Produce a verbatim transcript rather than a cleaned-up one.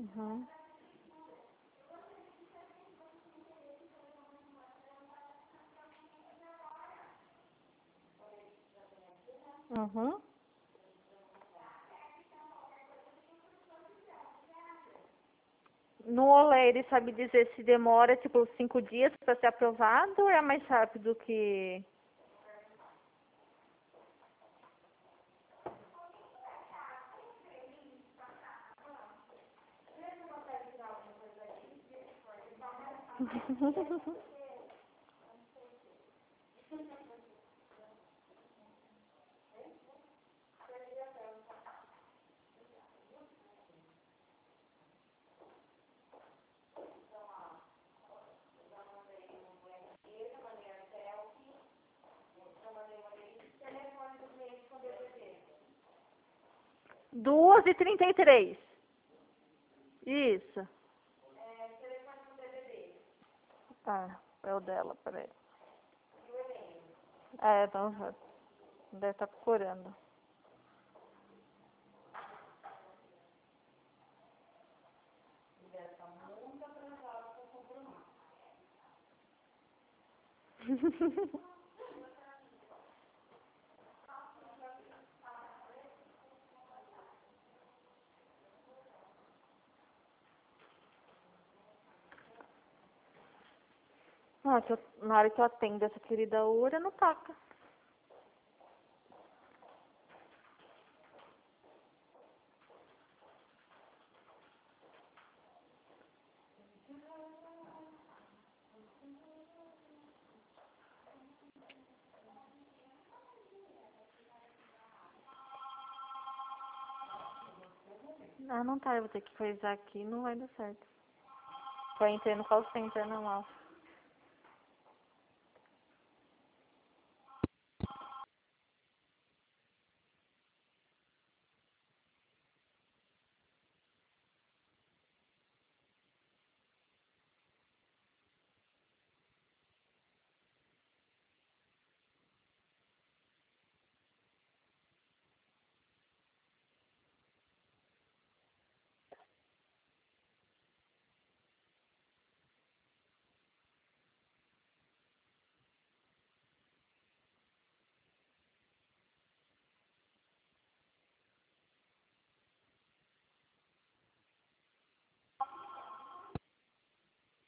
Uhum. Uhum. No Olé, ele sabe dizer se demora, tipo, cinco dias para ser aprovado ou é mais rápido que... Duas e trinta e três. Isso. Tá, é o dela, peraí. É, então já deve estar procurando. Ah, que eu- na hora que eu atendo essa querida Ura, não toca. Ah, não tá, eu vou ter que coisar aqui, não vai dar certo. Só entrei no call center normal.